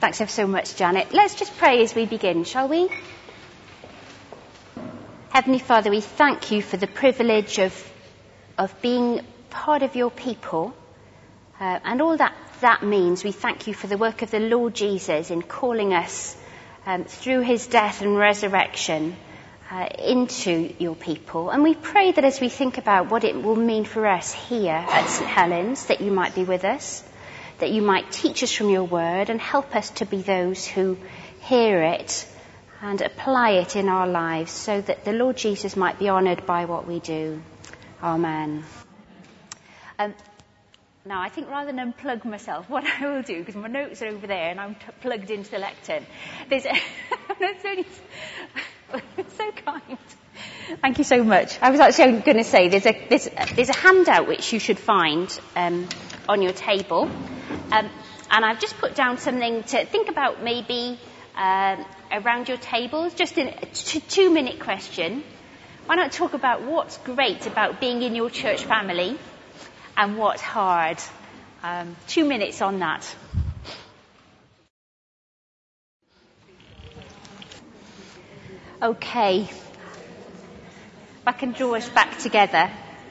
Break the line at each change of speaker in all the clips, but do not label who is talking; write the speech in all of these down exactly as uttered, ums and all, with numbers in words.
Thanks ever so much, Janet. Let's just pray as we begin, shall we? Heavenly Father, we thank you for the privilege of of being part of your people uh, and all that that means. We thank you for the work of the Lord Jesus in calling us um, through his death and resurrection uh, into your people. And we pray that as we think about what it will mean for us here at St Helens, that you might be with us, that you might teach us from your word and help us to be those who hear it and apply it in our lives so that the Lord Jesus might be honoured by what we do. Amen. Um, now, I think rather than unplug myself, what I will do, because my notes are over there and I'm t- plugged into the lectern, there's a that's only so kind. Thank you so much. I was actually going to say there's a there's, there's a handout which you should find um, on your table, um, and I've just put down something to think about maybe um, around your tables, just in a t- two-minute question. Why not talk about what's great about being in your church family and what's hard? Um, two minutes on that. Okay. If I can draw us back together.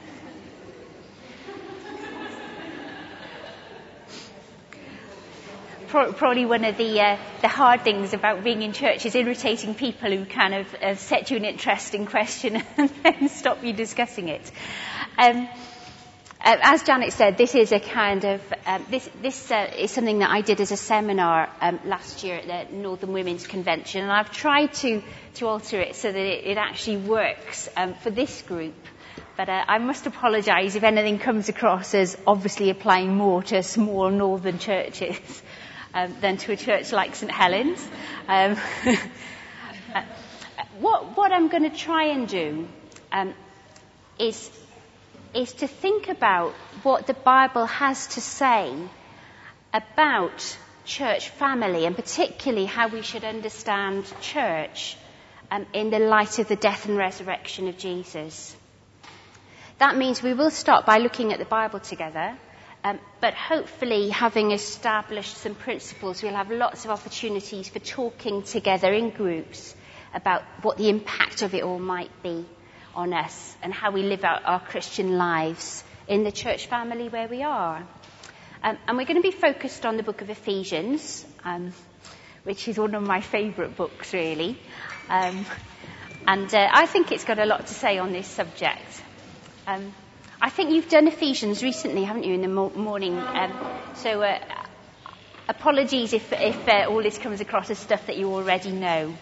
Probably one of the uh, the hard things about being in church is irritating people who kind of uh, set you an interesting question and then stop you discussing it. Um, uh, as Janet said, this is a kind of um, this this uh, is something that I did as a seminar um, last year at the Northern Women's Convention, and I've tried to to alter it so that it, it actually works um, for this group. But uh, I must apologise if anything comes across as obviously applying more to small northern churches. Um, than to a church like St Helens. Um, uh, what, what I'm going to try and do um, is, is to think about what the Bible has to say about church family, and particularly how we should understand church um, in the light of the death and resurrection of Jesus. That means we will start by looking at the Bible together. Um, but hopefully, having established some principles, we'll have lots of opportunities for talking together in groups about what the impact of it all might be on us and how we live out our Christian lives in the church family where we are. Um, and we're going to be focused on the book of Ephesians, um, which is one of my favourite books, really. Um, and uh, I think it's got a lot to say on this subject. Um, I think you've done Ephesians recently, haven't you, in the mo- morning? Um, so uh, apologies if, if uh, all this comes across as stuff that you already know.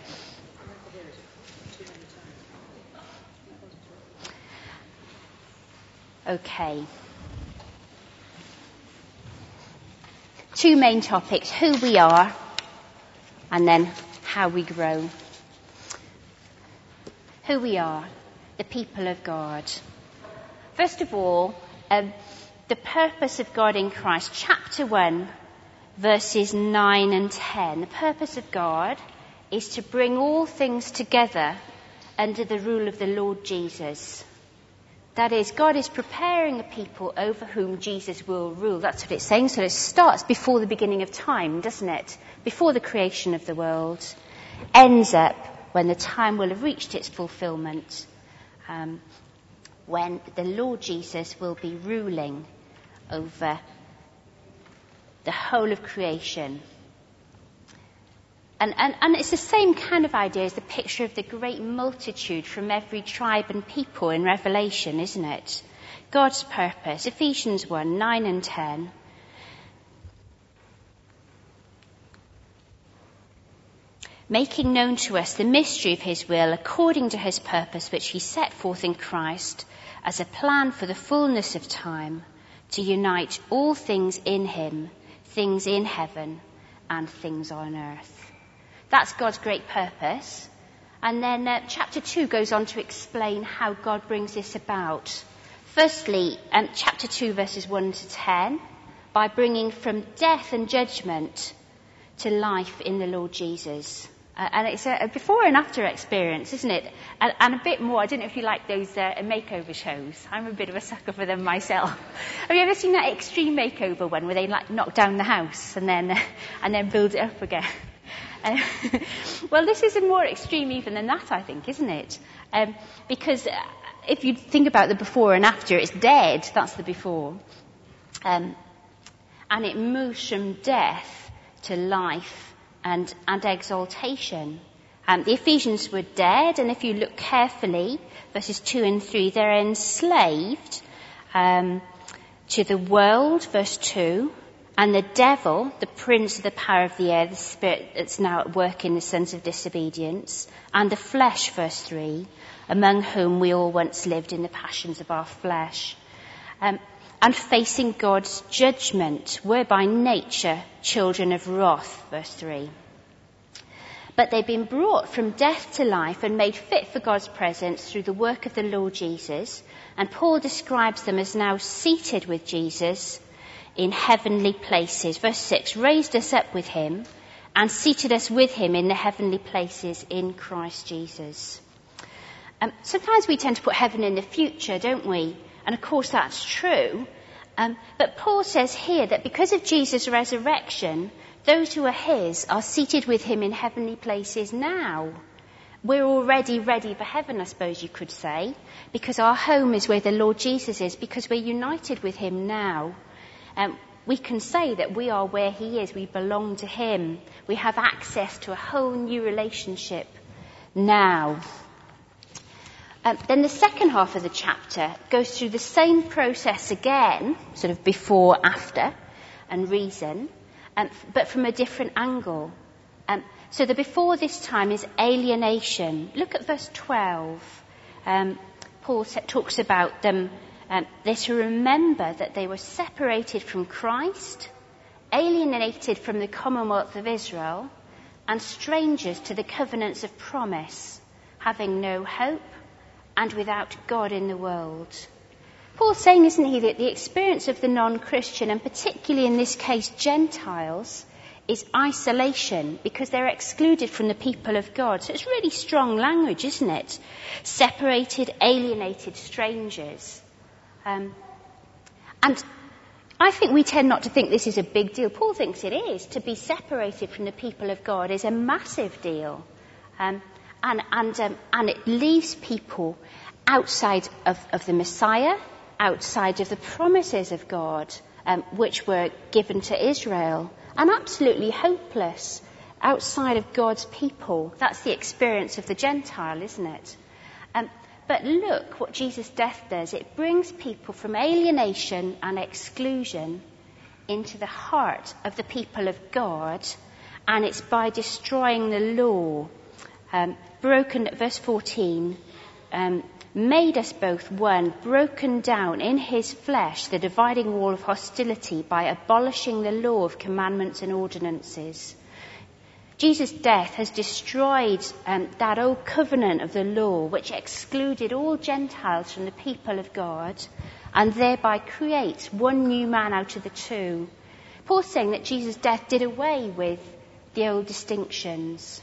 Okay. Two main topics, who we are and then how we grow. Who we are, the people of God. First of all, um, the purpose of God in Christ. Chapter one, verses nine and ten. The purpose of God is to bring all things together under the rule of the Lord Jesus. That is, God is preparing a people over whom Jesus will rule. That's what it's saying. So it starts before the beginning of time, doesn't it? Before the creation of the world. Ends up when the time will have reached its fulfillment. Um, when the Lord Jesus will be ruling over the whole of creation. And, and, and it's the same kind of idea as the picture of the great multitude from every tribe and people in Revelation, isn't it? God's purpose, Ephesians one, nine and ten. Making known to us the mystery of his will according to his purpose which he set forth in Christ as a plan for the fullness of time to unite all things in him, things in heaven and things on earth. That's God's great purpose. And then uh, chapter two goes on to explain how God brings this about. Firstly, um, chapter two verses one to ten, by bringing from death and judgment to life in the Lord Jesus. Uh, and it's a, a before and after experience, isn't it? And, and a bit more, I don't know if you like those uh, makeover shows. I'm a bit of a sucker for them myself. Have you ever seen that extreme makeover one where they like knock down the house and then, uh, and then build it up again? Uh, well, this is a more extreme even than that, I think, isn't it? Um, because uh, if you think about the before and after, it's dead, that's the before. Um, and it moves from death to life and, and exaltation. Um, the Ephesians were dead, and if you look carefully, verses two and three, they're enslaved um, to the world, verse two, and the devil, the prince of the power of the air, the spirit that's now at work in the sons of disobedience, and the flesh, verse three, among whom we all once lived in the passions of our flesh. Um, and facing God's judgment, were by nature children of wrath, verse three. But they've been brought from death to life and made fit for God's presence through the work of the Lord Jesus. And Paul describes them as now seated with Jesus in heavenly places. Verse six, raised us up with him and seated us with him in the heavenly places in Christ Jesus. Um, sometimes we tend to put heaven in the future, don't we? And of course that's true. Um, but Paul says here that because of Jesus' resurrection, those who are his are seated with him in heavenly places now. We're already ready for heaven, I suppose you could say, because our home is where the Lord Jesus is, because we're united with him now. Um, we can say that we are where he is. We belong to him. We have access to a whole new relationship now. Um, then the second half of the chapter goes through the same process again, sort of before, after, and reason, um, but from a different angle. Um, so the before this time is alienation. Look at verse twelve. Um, Paul talks about them. Um, they're to remember that they were separated from Christ, alienated from the commonwealth of Israel, and strangers to the covenants of promise, having no hope and without God in the world. Paul's saying, isn't he, that the experience of the non-Christian, and particularly in this case Gentiles, is isolation because they're excluded from the people of God. So it's really strong language, isn't it? Separated, alienated strangers. Um, and I think we tend not to think this is a big deal. Paul thinks it is. To be separated from the people of God is a massive deal. Um, and and um, and it leaves people outside of, of the Messiah, outside of the promises of God, um, which were given to Israel, and absolutely hopeless outside of God's people. That's the experience of the Gentile, isn't it? Um, but look what Jesus' death does. It brings people from alienation and exclusion into the heart of the people of God, and it's by destroying the law. Um, broken, verse fourteen, um, made us both one, broken down in his flesh the dividing wall of hostility by abolishing the law of commandments and ordinances. Jesus' death has destroyed um, that old covenant of the law which excluded all Gentiles from the people of God, and thereby creates one new man out of the two. Paul's saying that Jesus' death did away with the old distinctions.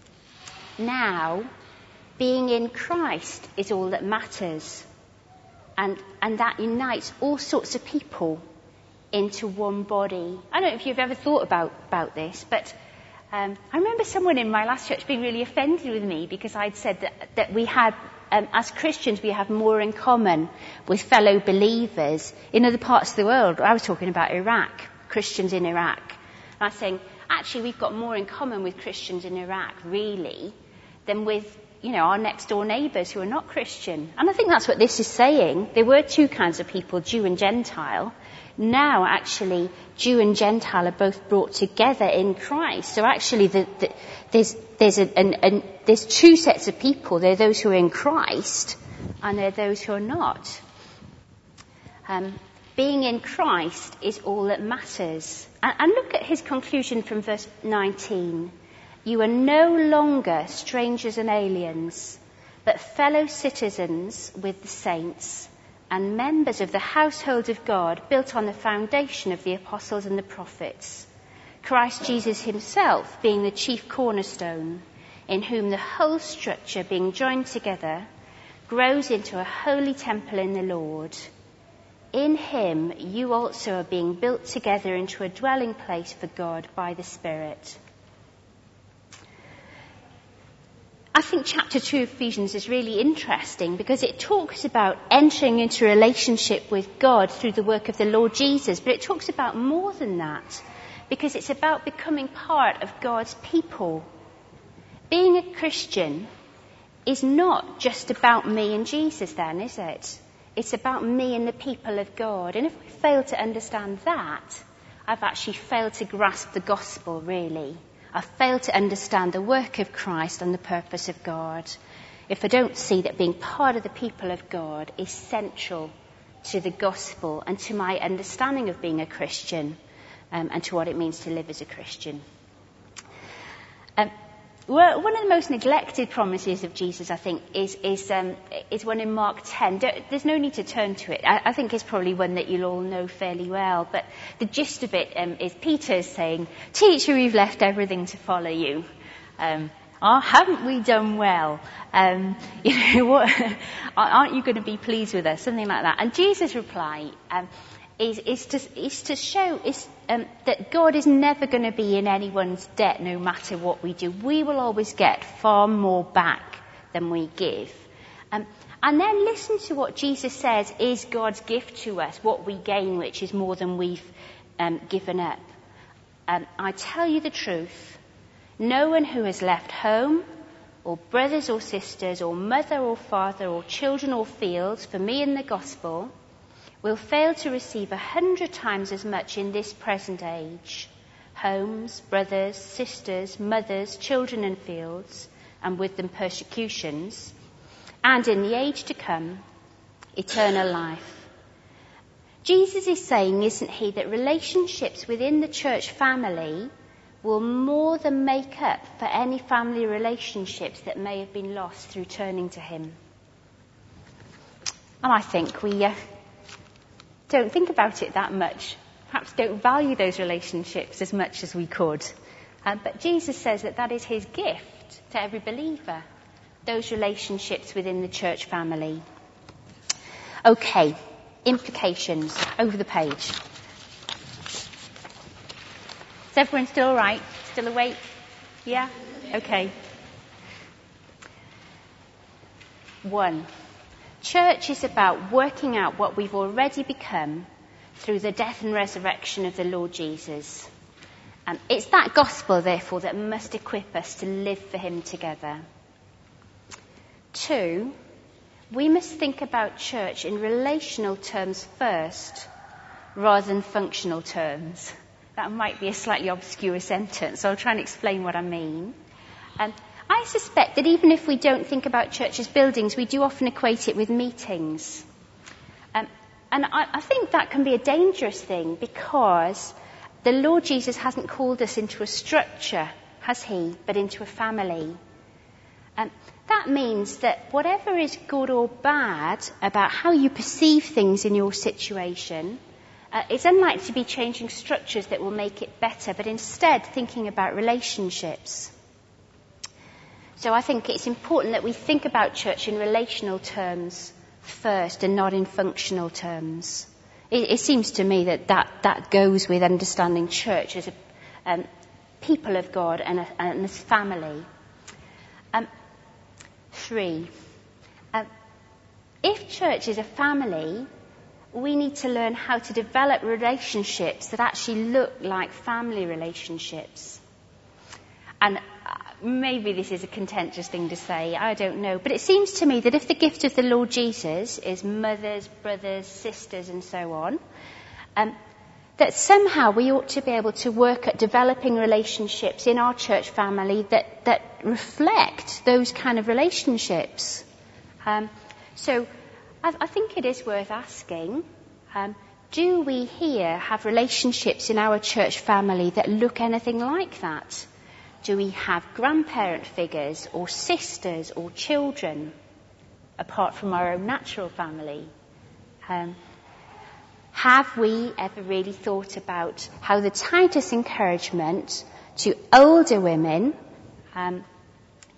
Now, being in Christ is all that matters. And, and that unites all sorts of people into one body. I don't know if you've ever thought about, about this, but um, I remember someone in my last church being really offended with me because I'd said that, that we had, um, as Christians, we have more in common with fellow believers in other parts of the world. I was talking about Iraq, Christians in Iraq. And I was saying, actually, we've got more in common with Christians in Iraq, really, than with, you know, our next door neighbours who are not Christian. And I think that's what this is saying. There were two kinds of people, Jew and Gentile. Now, actually, Jew and Gentile are both brought together in Christ. So actually, the, the, there's, there's, a, an, an, there's two sets of people. There are those who are in Christ, and there are those who are not. Um, being in Christ is all that matters. And, and look at his conclusion from verse nineteen. You are no longer strangers and aliens, but fellow citizens with the saints and members of the household of God, built on the foundation of the apostles and the prophets, Christ Jesus himself being the chief cornerstone, in whom the whole structure, being joined together, grows into a holy temple in the Lord. In him you also are being built together into a dwelling place for God by the Spirit. I think chapter two of Ephesians is really interesting because it talks about entering into a relationship with God through the work of the Lord Jesus, but it talks about more than that because it's about becoming part of God's people. Being a Christian is not just about me and Jesus then, is it? It's about me and the people of God. And if I fail to understand that, I've actually failed to grasp the gospel, really. I fail to understand the work of Christ and the purpose of God if I don't see that being part of the people of God is central to the gospel and to my understanding of being a Christian um, and to what it means to live as a Christian. Um, well, one of the most neglected promises of Jesus, I think, is is, um, is one in Mark ten. Don't, there's no need to turn to it. I, I think it's probably one that you'll all know fairly well. But the gist of it um, is Peter's saying, "Teacher, we've left everything to follow you. Um, oh, haven't we done well? Um, you know, what, aren't you going to be pleased with us?" Something like that. And Jesus' reply um, is, is, to, is to show is, um, that God is never going to be in anyone's debt no matter what we do. We will always get far more back than we give. Um, and then listen to what Jesus says is God's gift to us, what we gain, which is more than we've um, given up. Um, I tell you the truth, no one who has left home or brothers or sisters or mother or father or children or fields for me in the gospel will fail to receive a hundred times as much in this present age, homes, brothers, sisters, mothers, children and fields, and with them persecutions, and in the age to come, eternal life. Jesus is saying, isn't he, that relationships within the church family will more than make up for any family relationships that may have been lost through turning to him. And I think we uh, don't think about it that much, perhaps don't value those relationships as much as we could. Uh, but Jesus says that that is his gift to every believer, those relationships within the church family. Okay, implications, over the page. Is everyone still all right? Still awake? Yeah? Okay. One. Church is about working out what we've already become through the death and resurrection of the Lord Jesus. Um, it's that gospel, therefore, that must equip us to live for him together. Two, we must think about church in relational terms first, rather than functional terms. That might be a slightly obscure sentence, so I'll try and explain what I mean. Um, I suspect that even if we don't think about church as buildings, we do often equate it with meetings. Um, and I, I think that can be a dangerous thing because the Lord Jesus hasn't called us into a structure, has he, but into a family. Um, that means that whatever is good or bad about how you perceive things in your situation, uh, it's unlikely to be changing structures that will make it better, but instead thinking about relationships. So I think it's important that we think about church in relational terms first and not in functional terms. It, it seems to me that, that that goes with understanding church as a um, people of God and, a, and as family. Um, three, um, if church is a family, we need to learn how to develop relationships that actually look like family relationships. And maybe this is a contentious thing to say, I don't know. But it seems to me that if the gift of the Lord Jesus is mothers, brothers, sisters and so on, um, that somehow we ought to be able to work at developing relationships in our church family that, that reflect those kind of relationships. Um, so I, I think it is worth asking, um, do we here have relationships in our church family that look anything like that? Do we have grandparent figures or sisters or children apart from our own natural family? Um, have we ever really thought about how the tightest encouragement to older women um,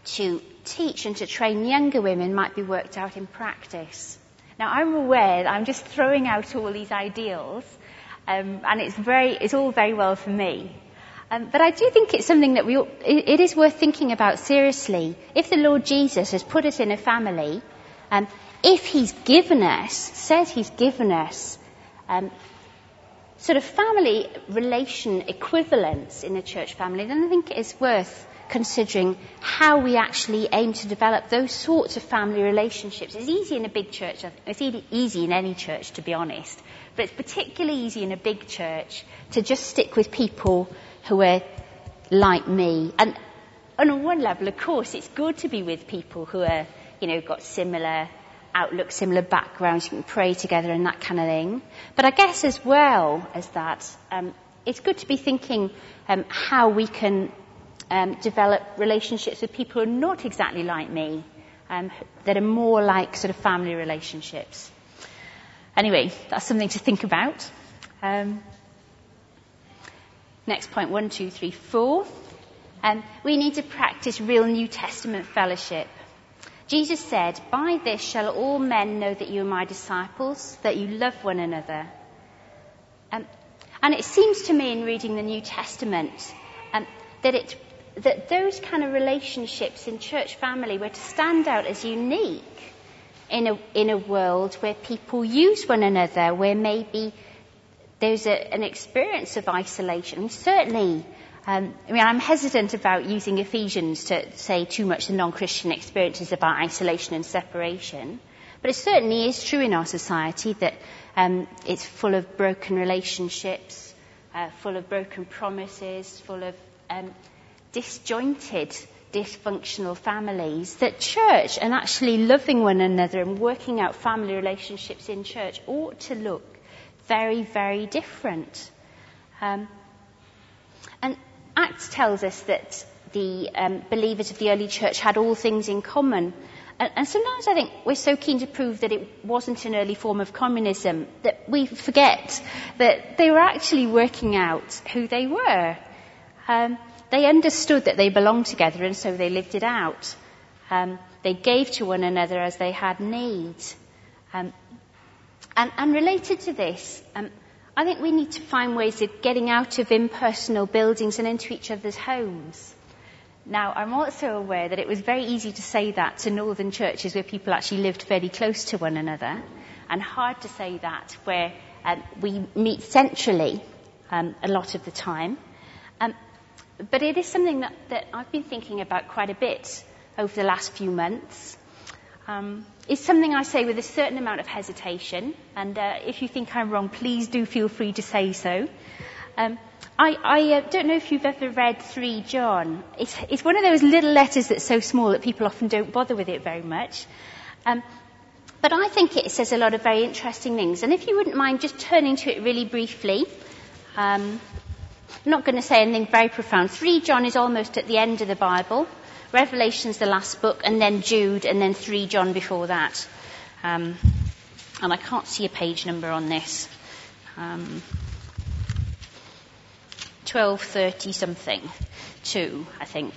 to teach and to train younger women might be worked out in practice. Now, I'm aware that I'm just throwing out all these ideals, um, and it's very, it's all very well for me. Um, but I do think it's something that we, it, it is worth thinking about seriously. If the Lord Jesus has put us in a family, um, if He's given us, says He's given us, um, sort of family relation equivalents in a church family, then I think it is worth considering how we actually aim to develop those sorts of family relationships. It's easy in a big church. It's easy in any church, to be honest. But it's particularly easy in a big church to just stick with people who are like me. And, and on one level, of course, it's good to be with people who are, you know, got similar outlook, similar backgrounds. You can pray together and that kind of thing. But I guess as well as that, um, it's good to be thinking um, how we can Um, develop relationships with people who are not exactly like me, um, that are more like sort of family relationships. Anyway, that's something to think about. Um, next point, one, two, three, four. Um, we need to practice real New Testament fellowship. Jesus said, "By this shall all men know that you are my disciples, that you love one another." Um, and it seems to me in reading the New Testament um, that it that those kind of relationships in church family were to stand out as unique in a in a world where people use one another, where maybe there's a, an experience of isolation. And certainly, um, I mean, I'm hesitant about using Ephesians to say too much the non-Christian experiences about isolation and separation, but it certainly is true in our society that um, it's full of broken relationships, uh, full of broken promises, full of um, disjointed, dysfunctional families, that church and actually loving one another and working out family relationships in church ought to look very, very different. Um, and Acts tells us that the um, believers of the early church had all things in common. And, and sometimes I think we're so keen to prove that it wasn't an early form of communism that we forget that they were actually working out who they were. Um, They understood that they belonged together, and so they lived it out. Um, they gave to one another as they had need. Um, and, and related to this, um, I think we need to find ways of getting out of impersonal buildings and into each other's homes. Now, I'm also aware that it was very easy to say that to northern churches where people actually lived fairly close to one another, and hard to say that where um, we meet centrally um, a lot of the time. Um, But it is something that, that I've been thinking about quite a bit over the last few months. Um, it's something I say with a certain amount of hesitation, and uh, if you think I'm wrong, please do feel free to say so. Um, I, I uh, don't know if you've ever read three John. It's, it's one of those little letters that's so small that people often don't bother with it very much. Um, but I think it says a lot of very interesting things. And if you wouldn't mind just turning to it really briefly. Um, I'm not going to say anything very profound. three John is almost at the end of the Bible. Revelation's the last book, and then Jude, and then three John before that. Um, and I can't see a page number on this. Um, twelve thirty something. Two, I think.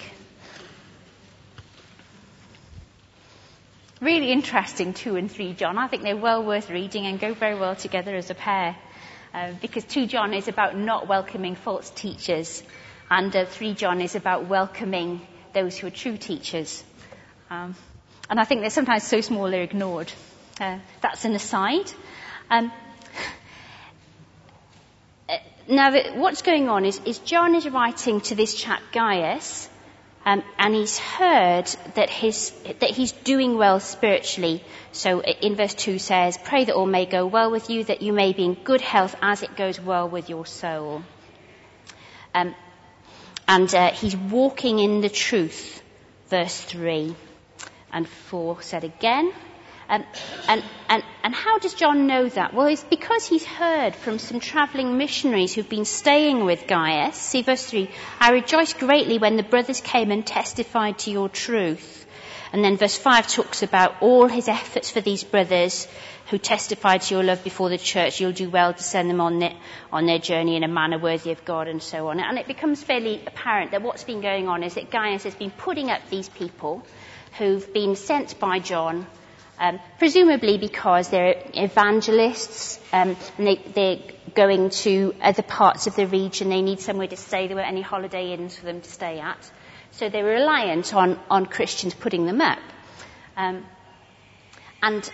Really interesting, two and three John. I think they're well worth reading and go very well together as a pair. Uh, because two John is about not welcoming false teachers, and uh, three John is about welcoming those who are true teachers. Um, and I think they're sometimes so small they're ignored. Uh, that's an aside. Um, uh, now, the, what's going on is, is John is writing to this chap Gaius, um, and he's heard that his that he's doing well spiritually. So in verse two says, "Pray that all may go well with you, that you may be in good health as it goes well with your soul." Um, and uh, he's walking in the truth, verse three. And four said again. Um, and, and, and how does John know that? Well, it's because he's heard from some travelling missionaries who've been staying with Gaius. See verse three. "I rejoiced greatly when the brothers came and testified to your truth." And then verse five talks about all his efforts for these brothers
who testify to your love before the church, you'll do well to send them on, it, on their journey in a manner worthy of God, and so on. And it becomes fairly apparent that what's been going on is that Gaius has been putting up these people who've been sent by John, um, presumably because they're evangelists, um, and they, they're going to other parts of the region. They need somewhere to stay. There weren't any holiday inns for them to stay at. So they were reliant on, on Christians putting them up. Um, and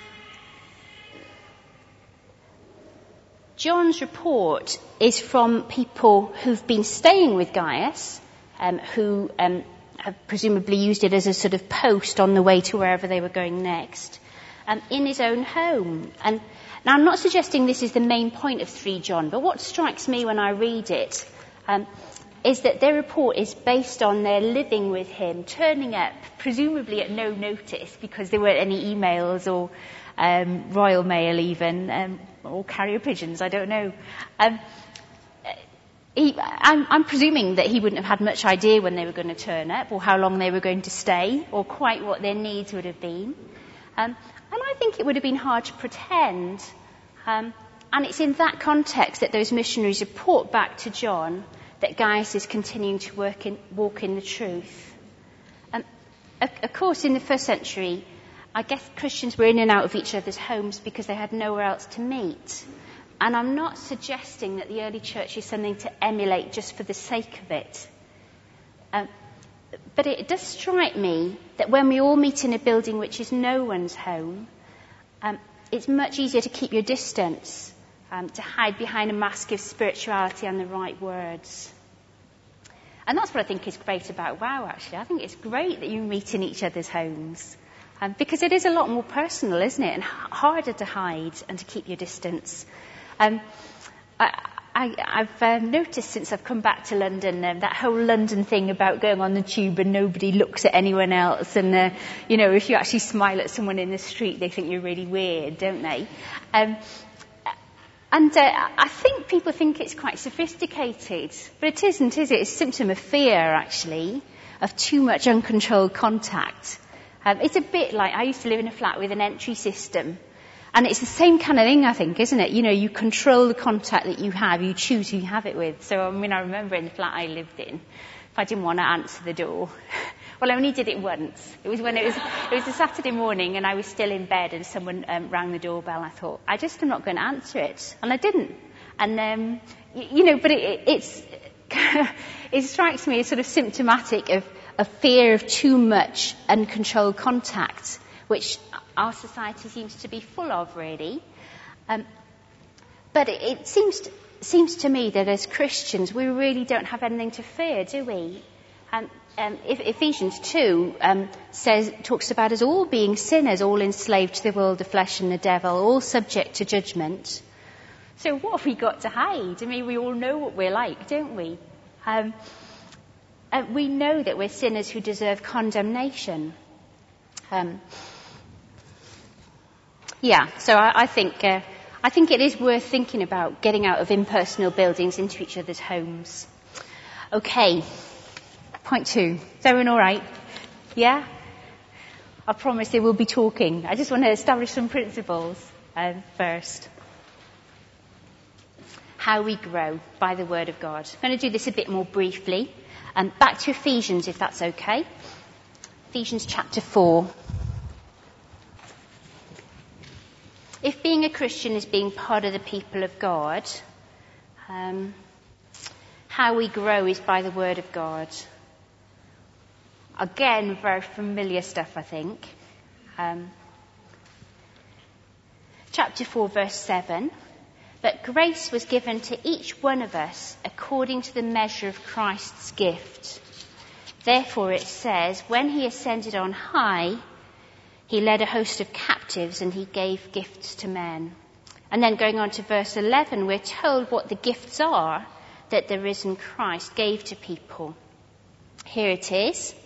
John's report is from people who've been staying with Gaius, um, who um, have presumably used it as a sort of post on the way to wherever they were going next, um, in his own home. And now, I'm not suggesting this is the main point of three John, but what strikes me when I read it um, is that their report is based on their living with him, turning up, presumably at no notice, because there weren't any emails or um, Royal Mail even, um, or carrier pigeons, I don't know. Um, he, I'm, I'm presuming that he wouldn't have had much idea when they were going to turn up, or how long they were going to stay, or quite what their needs would have been. Um, and I think it would have been hard to pretend. Um, and it's in that context that those missionaries report back to John that Gaius is continuing to work in, walk in the truth. Um, of, of course, in the first century, I guess Christians were in and out of each other's homes because they had nowhere else to meet. And I'm not suggesting that the early church is something to emulate just for the sake of it. Um, but it does strike me that when we all meet in a building which is no one's home, um, it's much easier to keep your distance, um, to hide behind a mask of spirituality and the right words. And that's what I think is great about WOW, actually. I think it's great that you meet in each other's homes. Um, because it is a lot more personal, isn't it? And h- harder to hide and to keep your distance. Um, I, I, I've uh, noticed since I've come back to London, um, that whole London thing about going on the tube and nobody looks at anyone else. And, uh, you know, if you actually smile at someone in the street, they think you're really weird, don't they? Um, and uh, I think people think it's quite sophisticated. But it isn't, is it? It's a symptom of fear, actually, of too much uncontrolled contact. Um, it's a bit like, I used to live in a flat with an entry system. And it's the same kind of thing, I think, isn't it? You know, you control the contact that you have. You choose who you have it with. So, I mean, I remember in the flat I lived in, if I didn't want to answer the door, well, I only did it once. It was when it was, it was a Saturday morning and I was still in bed and someone um, rang the doorbell. I thought, I just am not going to answer it. And I didn't. And, um, you, you know, but it, it's, it strikes me as sort of symptomatic of a fear of too much uncontrolled contact, which our society seems to be full of, really. Um, but it, it seems to, seems to me that as Christians, we really don't have anything to fear, do we? Um, um, if, Ephesians two um, says talks about us all being sinners, all enslaved to the world, the flesh and the devil, all subject to judgment. So what have we got to hide? I mean, we all know what we're like, don't we? Um, uh, we know that we're sinners who deserve condemnation. Um, yeah, so I, I think uh, I think it is worth thinking about getting out of impersonal buildings into each other's homes. Okay, point two. Is everyone all right? Yeah? I promise they will be talking. I just want to establish some principles uh, first. How we grow by the Word of God. I'm going to do this a bit more briefly. Um, back to Ephesians, if that's okay. Ephesians chapter four. If being a Christian is being part of the people of God, um, how we grow is by the Word of God. Again, very familiar stuff, I think. Um, chapter four, verse seven. But grace was given to each one of us according to the measure of Christ's gift. Therefore it says, when he ascended on high, he led a host of captives and he gave gifts to men. And then going on to verse eleven, we're told what the gifts are that the risen Christ gave to people. Here it is.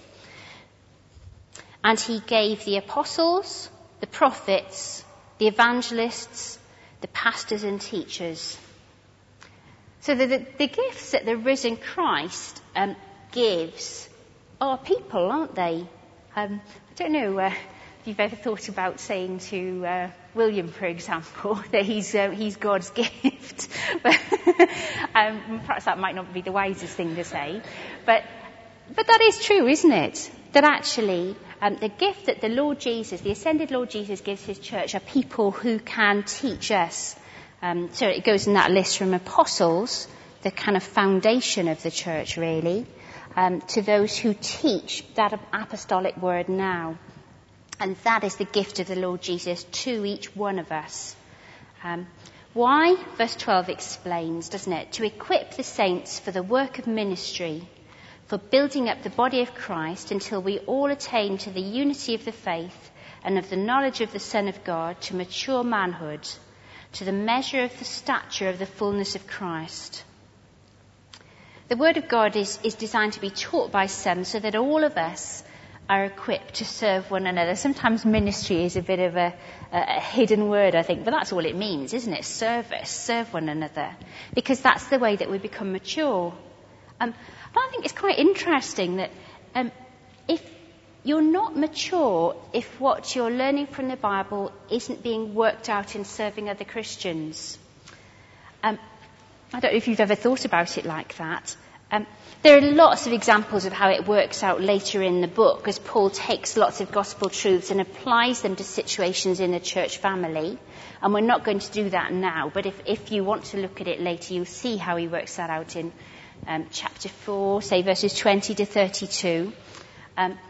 And he gave the apostles, the prophets, the evangelists, the pastors and teachers. So the, the, the gifts that the risen Christ um, gives are people, aren't they? Um, I don't know uh, if you've ever thought about saying to uh,
William, for example, that he's uh, he's God's gift. um, perhaps that might not be the wisest thing to say, but but that is true, isn't it? That actually um, the gift that the Lord Jesus, the ascended Lord Jesus, gives his church are people who can teach us. Um, so it goes in that list from apostles, the kind of foundation of the church, really, um, to those who teach that apostolic word now. And that is the gift of the Lord Jesus to each one of us. Um, why? Verse twelve explains, doesn't it? To equip the saints for the work of ministry, for building up the body of Christ until we all attain to the unity of the faith and of the knowledge of the Son of God, to mature manhood, to the measure of the stature of the fullness of Christ. The Word of God is, is designed to be taught by some so that all of us are equipped to serve one another. Sometimes ministry is a bit of a, a hidden word, I think, but that's all it means, isn't it? Service, serve one another, because that's the way that we become mature. Um, but I think it's quite interesting that um, if you're not mature if what you're learning from the Bible isn't being worked out in serving other Christians. Um, I don't know if you've ever thought about it like that. Um, there are lots of examples of how it works out later in the book, as Paul takes lots of gospel truths and applies them to situations in the church family. And we're not going to do that now, but if, if you want to look at it later, you'll see how he works that out in um, chapter four, say verses twenty to thirty-two. Um,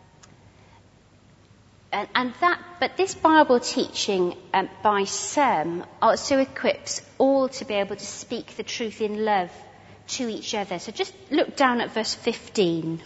and, and that, but this Bible teaching um, by some also equips all to be able to speak the truth in love to each other. So just look down at verse fifteen.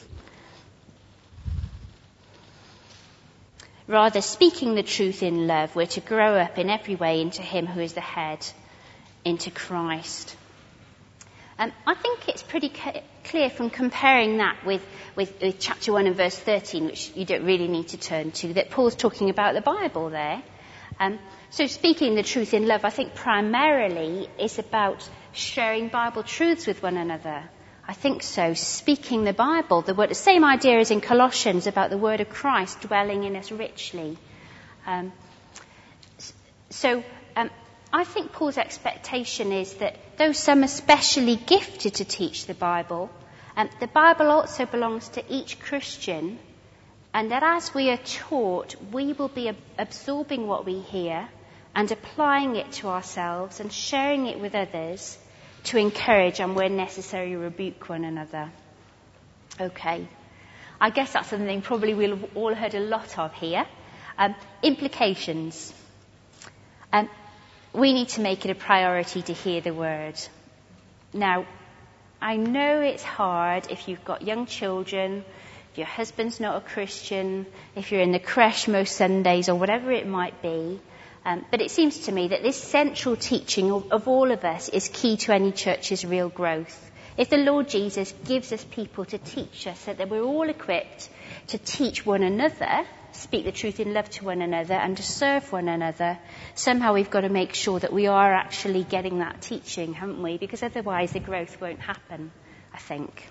Rather, speaking the truth in love, we're to grow up in every way into him who is the head, into Christ. Um, I think it's pretty ca- clear from comparing that with, with, with chapter one and verse thirteen, which you don't really need to turn to, that Paul's talking about the Bible there. Um, so speaking the truth in love, I think primarily is about sharing Bible truths with one another. I think so. Speaking the Bible, the word, the same idea as in Colossians about the word of Christ dwelling in us richly. Um, so um, I think Paul's expectation is that though some are specially gifted to teach the Bible, um, the Bible also belongs to each Christian, and that as we are taught, we will be ab- absorbing what we hear and applying it to ourselves and sharing it with others to encourage and, where necessary, rebuke one another. Okay. I guess that's something probably we'll have all heard a lot of here. Um, implications. Um, we need to make it a priority to hear the word. Now, I know it's hard if you've got young children, if your husband's not a Christian, if you're in the creche most Sundays or whatever it might be. Um, but it seems to me that this central teaching of, of all of us is key to any church's real growth. If the Lord Jesus gives us people to teach us, so that we're all equipped to teach one another, speak the truth in love to one another, and to serve one another, somehow we've got to make sure that we are actually getting that teaching, haven't we? Because otherwise the growth won't happen, I think.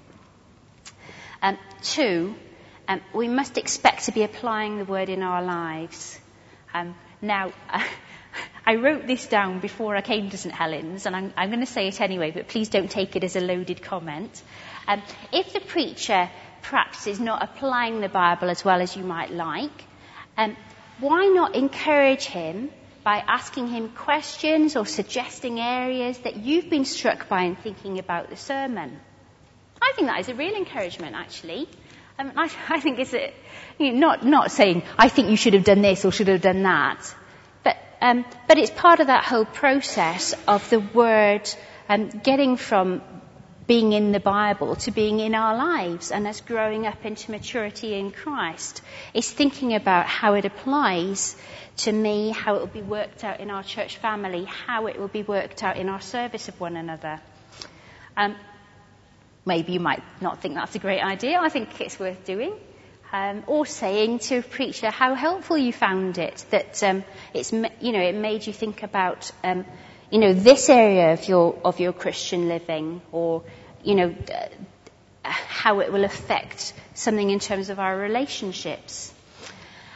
Um, two, um, we must expect to be applying the word in our lives. Um, Now, I wrote this down before I came to St Helens, and I'm, I'm going to say it anyway, but please don't take it as a loaded comment. Um, if the preacher perhaps is not applying the Bible as well as you might like, um, why not encourage him by asking him questions or suggesting areas that you've been struck by in thinking about the sermon? I think that is a real encouragement, actually. Um, I, I think it's a, you know, not not saying I think you should have done this or should have done that, but um, but it's part of that whole process of the word um, getting from being in the Bible to being in our lives and us growing up into maturity in Christ. It's thinking about how it applies to me, how it will be worked out in our church family, how it will be worked out in our service of one another. Um, Maybe you might not think that's a great idea. I think it's worth doing. Um, or saying to a preacher how helpful you found it, that um, it's you know it made you think about um, you know this area of your of your Christian living, or you know uh, how it will affect something in terms of our relationships.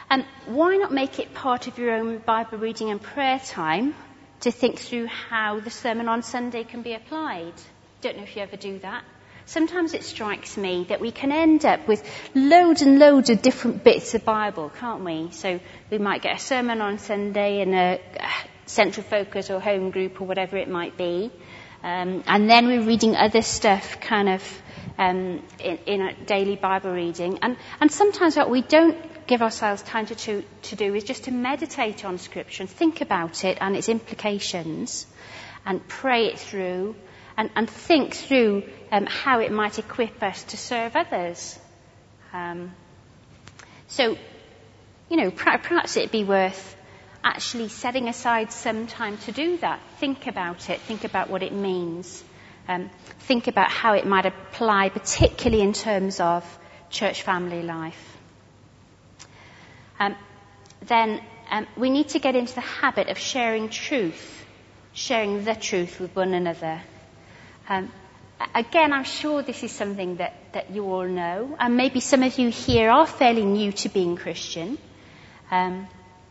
Um, why not make it part of your own Bible reading and prayer time to think through how the sermon on Sunday can be applied? Don't know if you ever do that. Sometimes it strikes me that we can end up with loads and loads of different bits of Bible, can't we? So we might get a sermon on Sunday and a central focus or home group or whatever it might be. Um, and then we're reading other stuff kind of um, in, in a daily Bible reading. And, and sometimes what we don't give ourselves time to, to, to do is just to meditate on Scripture and think about it and its implications and pray it through. And, and think through um, how it might equip us to serve others. Um, so, you know, perhaps it'd be worth actually setting aside some time to do that. Think about it. Think about what it means. Um, think about how it might apply, particularly in terms of church family life. Um, then um, we need to get into the habit of sharing truth, sharing the truth with one another. Um, again, I'm sure this is something that, that you all know, and maybe some of you here are fairly new to being Christian. Um,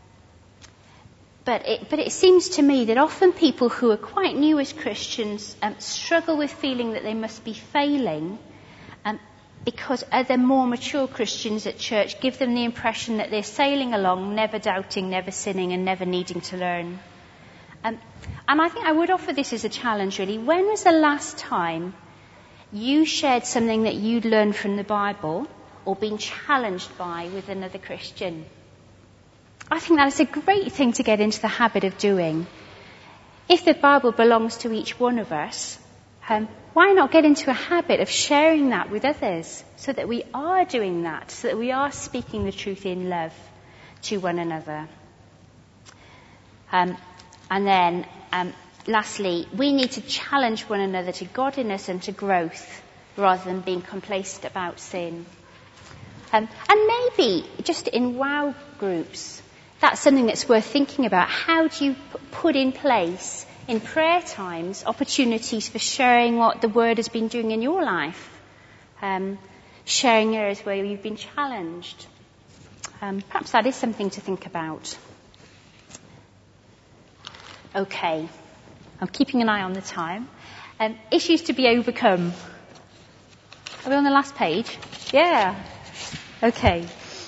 but, it, but it seems to me that often people who are quite new as Christians um, struggle with feeling that they must be failing um, because other more mature Christians at church give them the impression that they're sailing along, never doubting, never sinning, and never needing to learn. Um, and I think I would offer this as a challenge, really. When was the last time you shared something that you'd learned from the Bible or been challenged by with another Christian? I think that is a great thing to get into the habit of doing. If the Bible belongs to each one of us, um, why not get into a habit of sharing that with others so that we are doing that, so that we are speaking the truth in love to one another? Um, And then, um, lastly, we need to challenge one another to godliness and to growth rather than being complacent about sin. Um, and maybe just in WOW groups, that's something that's worth thinking about. How do you p- put in place in prayer times opportunities for sharing what the Word has been doing in your life? Um, sharing areas where you've been challenged. Um, perhaps that is something to think about. Okay, I'm keeping an eye on the time. Um, issues to be overcome. Are we on the last page? Yeah. Okay.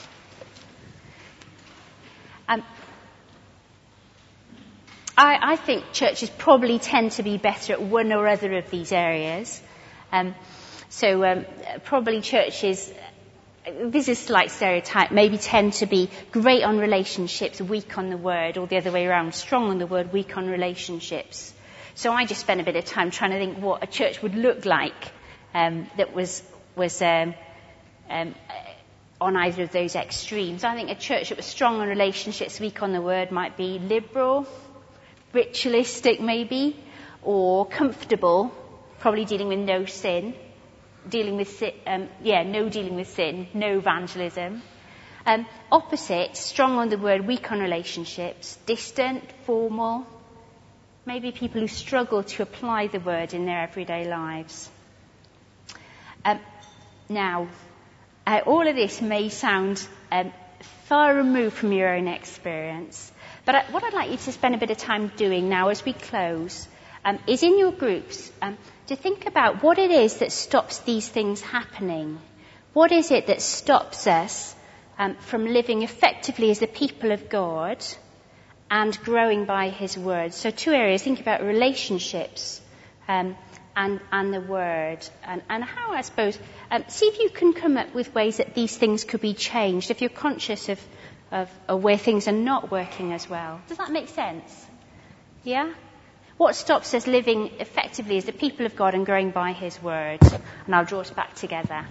Um, I, I think churches probably tend to be better at one or other of these areas. Um, so um, probably churches, this is a slight stereotype, maybe tend to be great on relationships, weak on the Word, or the other way around, strong on the Word, weak on relationships. So I just spent a bit of time trying to think what a church would look like um, that was was um, um, on either of those extremes. I think a church that was strong on relationships, weak on the Word, might be liberal, ritualistic maybe, or comfortable, probably dealing with no sin. Dealing with sin, um, yeah, no dealing with sin, no evangelism. Um, opposite, strong on the Word, weak on relationships, distant, formal, maybe people who struggle to apply the Word in their everyday lives. Um, now, uh, all of this may sound um, far removed from your own experience, but I, what I'd like you to spend a bit of time doing now as we close um, is in your groups um, to think about what it is that stops these things happening. What is it that stops us um, from living effectively as the people of God and growing by His Word? So two areas, think about relationships um, and, and the Word. And, and how, I suppose, um, see if you can come up with ways that these things could be changed, if you're conscious of, of, of where things are not working as well. Does that make sense? Yeah? What stops us living effectively as the people of God and growing by His Word? And I'll draw us back together.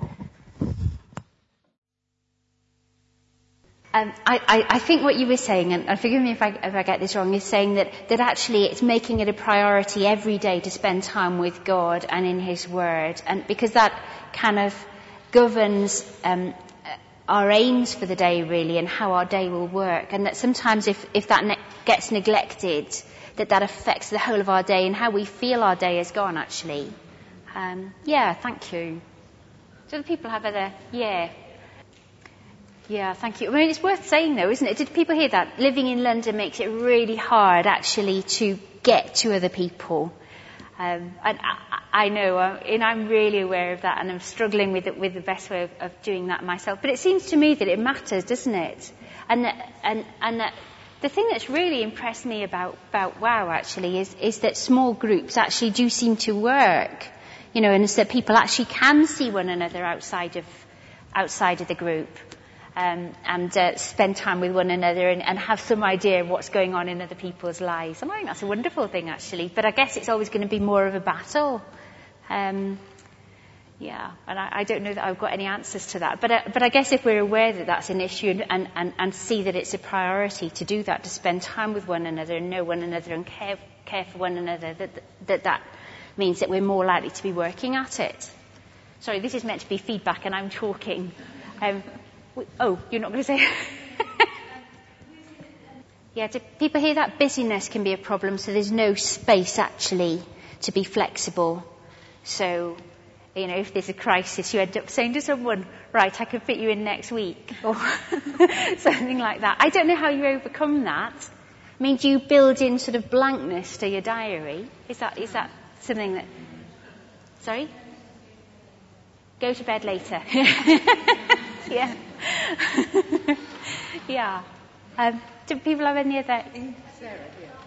Um, I, I, I think what you were saying, and forgive me if I, if I get this wrong, is saying that, that actually it's making it a priority every day to spend time with God and in His Word, and because that kind of governs um, our aims for the day, really, and how our day will work, and that sometimes if, if that ne- gets neglected, that that affects the whole of our day and how we feel our day has gone, actually. Um, yeah, thank you. Do the people have other... Yeah.
Yeah, thank you. I mean, it's worth saying though, isn't it? Did people hear that? Living in London makes it really hard actually to get to other people. Um, and I, I know, uh, and I'm really aware of that, and I'm struggling with it, with the best way of, of doing that myself. But it seems to me that it matters, doesn't it? And that, and and that the thing that's really impressed me about about WOW actually is is that small groups actually do seem to work. You know, and it's that people actually can see one another outside of outside of the group. Um, and uh, spend time with one another and, and have some idea of what's going on in other people's lives. And I think that's a wonderful thing, actually. But I guess it's always going to be more of a battle. Um, yeah, and I, I don't know that I've got any answers to that. But uh, but I guess if we're aware that that's an issue and, and, and see that it's a priority to do that, to spend time with one another and know one another and care, care for one another, that, that that means that we're more likely to be working at it. Sorry, this is meant to be feedback and I'm talking. Um, Oh, you're not going to say? Yeah, do people hear that? Busyness can be a problem, so there's no space actually to be flexible. So, you know, if there's a crisis, you end up saying to someone, right, I can fit you in next week, or something like that. I don't know how you overcome that. I mean, do you build in sort of blankness to your diary? Is that is that something that... Sorry? Go to bed later. Yeah. Yeah. Um, do people have any other? Sarah,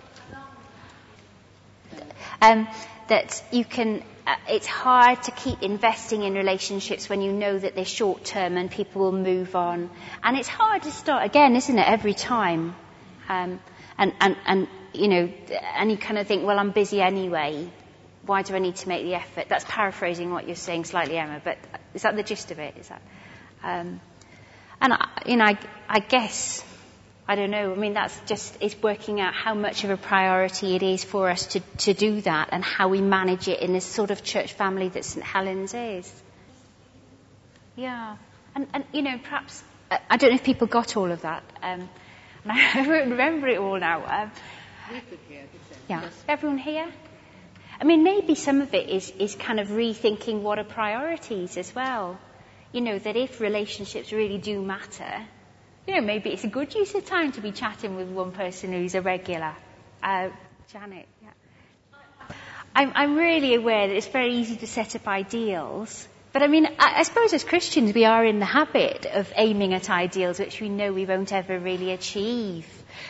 yeah. Um, that you can. Uh, it's hard to keep investing in relationships when you know that they're short term and people will move on, and it's hard to start again, isn't it? Every time, um, and and and you know, and you kind of think, well, I'm busy anyway. Why do I need to make the effort? That's paraphrasing what you're saying slightly, Emma. But is that the gist of it? Is that? Um, And, I, you know, I, I guess, I don't know, I mean, that's just, it's working out how much of a priority it is for us to, to do that and how we manage it in this sort of church family that St Helens is. Yeah. And, and you know, perhaps, I don't know if people got all of that. Um, and I won't remember it all now. Um, yeah. Everyone here? I mean, maybe some of it is, is kind of rethinking what are priorities as well. You know, that if relationships really do matter, you know, maybe it's a good use of time to be chatting with one person who's a regular. Uh, Janet, yeah. I'm, I'm really aware that it's very easy to set up ideals. But I mean, I, I suppose as Christians we are in the habit of aiming at ideals which we know we won't ever really achieve.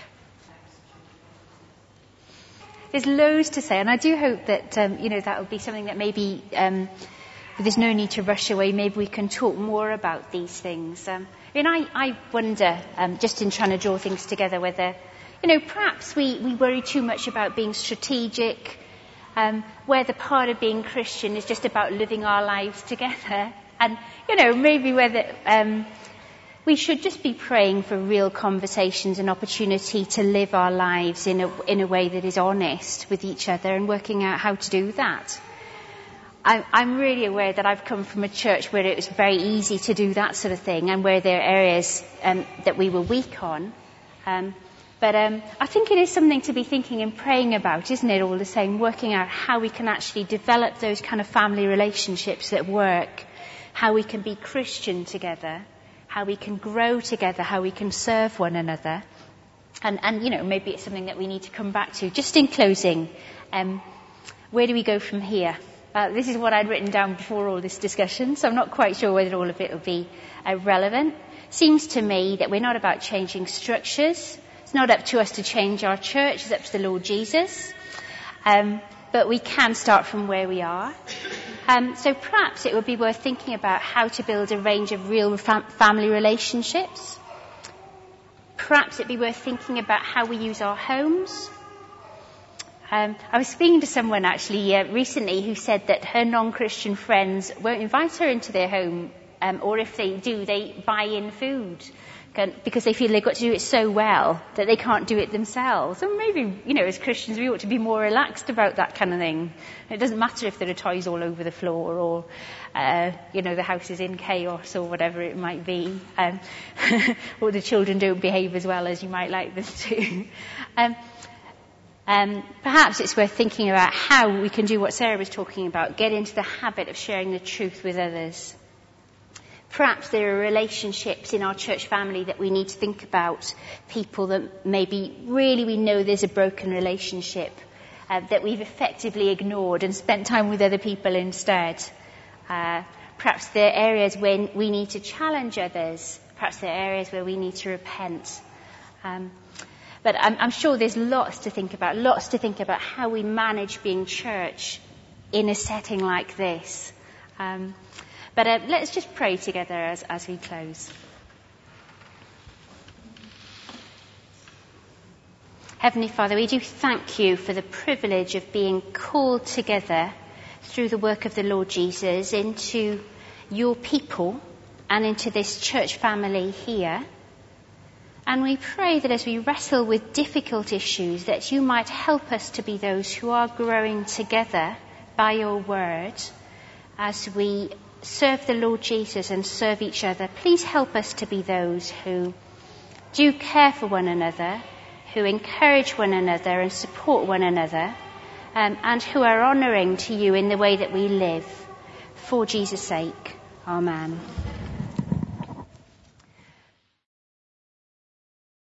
There's loads to say, and I do hope that, um, you know, that will be something that maybe... Um, There's no need to rush away. Maybe we can talk more about these things. Um, and I, I wonder, um, just in trying to draw things together, whether, you know, perhaps we, we worry too much about being strategic, um, whether part of being Christian is just about living our lives together. And, you know, maybe whether um, we should just be praying for real conversations and opportunity to live our lives in a, in a way that is honest with each other and working out how to do that. I'm really aware that I've come from a church where it was very easy to do that sort of thing and where there are areas um, that we were weak on. Um, but um, I think it is something to be thinking and praying about, isn't it, all the same, working out how we can actually develop those kind of family relationships that work, how we can be Christian together, how we can grow together, how we can serve one another. And, and you know, maybe it's something that we need to come back to. Just in closing, um, where do we go from here? Uh, this is what I'd written down before all this discussion, so I'm not quite sure whether all of it will be uh, relevant. Seems to me that we're not about changing structures. It's not up to us to change our church. It's up to the Lord Jesus. Um, but we can start from where we are. Um, so perhaps it would be worth thinking about how to build a range of real fam- family relationships. Perhaps it'd be worth thinking about how we use our homes. Um, I was speaking to someone actually uh, recently who said that her non-Christian friends won't invite her into their home, um, or if they do, they buy in food because they feel they've got to do it so well that they can't do it themselves. And maybe, you know, as Christians we ought to be more relaxed about that kind of thing. It doesn't matter if there are toys all over the floor or, uh, you know, the house is in chaos or whatever it might be, um, or the children don't behave as well as you might like them to. um, Um, perhaps it's worth thinking about how we can do what Sarah was talking about, get into the habit of sharing the truth with others.
Perhaps there are relationships in our church family that we need to think about, people that maybe really we know there's a broken relationship, uh, that we've effectively ignored and spent time with other people instead. Uh, perhaps there are areas when we need to challenge others. Perhaps there are areas where we need to repent. Um, but I'm, I'm sure there's lots to think about, lots to think about how we manage being church in a setting like this. Um, But uh, let's just pray together as, as we close. Heavenly Father, we do thank you for the privilege of being called together through the work of the Lord Jesus into your people and into this church family here. And we pray that as we wrestle with difficult issues, that you might help us to be those who are growing together by your word as we serve the Lord Jesus and serve each other. Please help us to be those who do care for one another, who encourage one another and support one another, um, and who are honouring to you in the way that we live. For Jesus' sake, amen.